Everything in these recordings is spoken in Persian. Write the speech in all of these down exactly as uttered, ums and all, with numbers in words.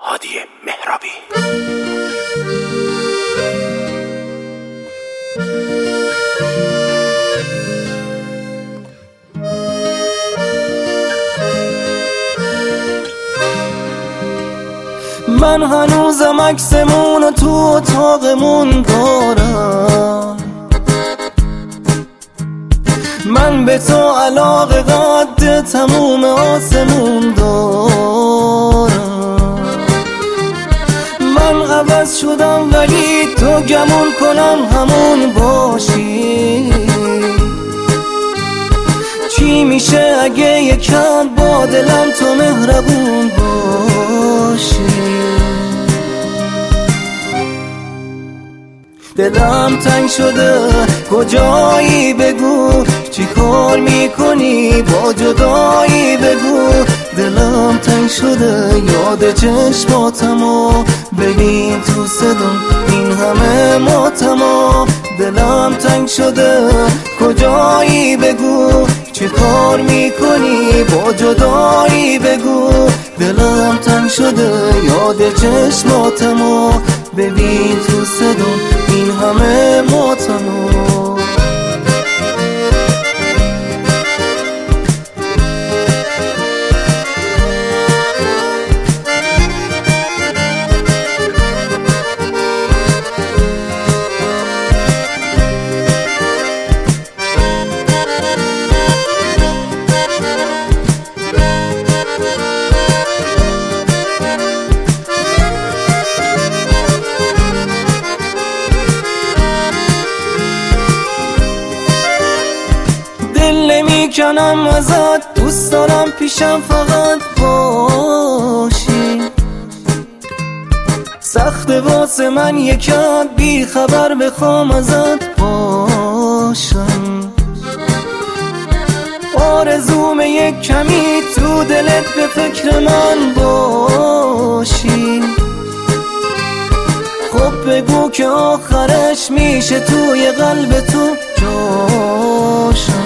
هادی مهرابی. من هنوزم عکسمون و تو اتاقمون دارم، من به تو علاقه قد تموم آسمون دارم. من عوض شدم ولی تو گمون کنم همون باشی. چی میشه اگه یکم با دلم تو مهربون باشی؟ دلم تنگ شده کجایی بگو، چی کار میکنی با جدایی بگو. دلم تنگ شده یاد چشماتمو ببین تو صدام این همه ماتمو. دلم تنگ شده کجایی بگو، چی کار میکنی با جدایی بگو. دلم تنگ شده یاد چشماتمو ببین تو صدام این همه ماتمو. نمیکنم ازت، دوست دارم پیشم فقط باشی. سخت واسه من یکم بی خبر بخوام ازت باشم. آرزوم یک کمی تو دلت به فکر من باشی. خب بگو که آخرش میشه توی قلب تو جاشم.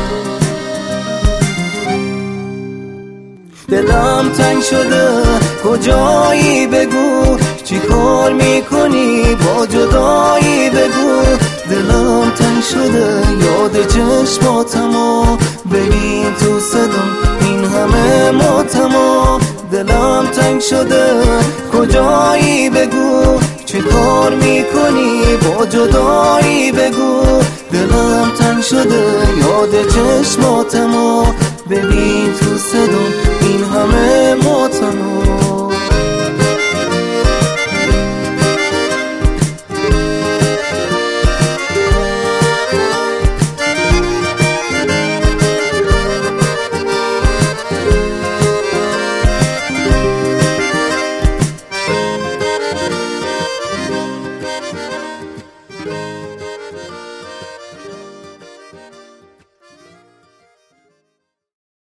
دلم تنگ شده کجایی بگو، چی کار میکنی با جدایی بگو. دلم تنگ شده یاد چشماتمو ببین تو صدام این همه ماتمو. دلم تنگ شده کجایی بگو، چی کار میکنی با جدایی بگو. دلم تنگ شده یاد چشماتمو ببین تو صدام این همه ماتمو.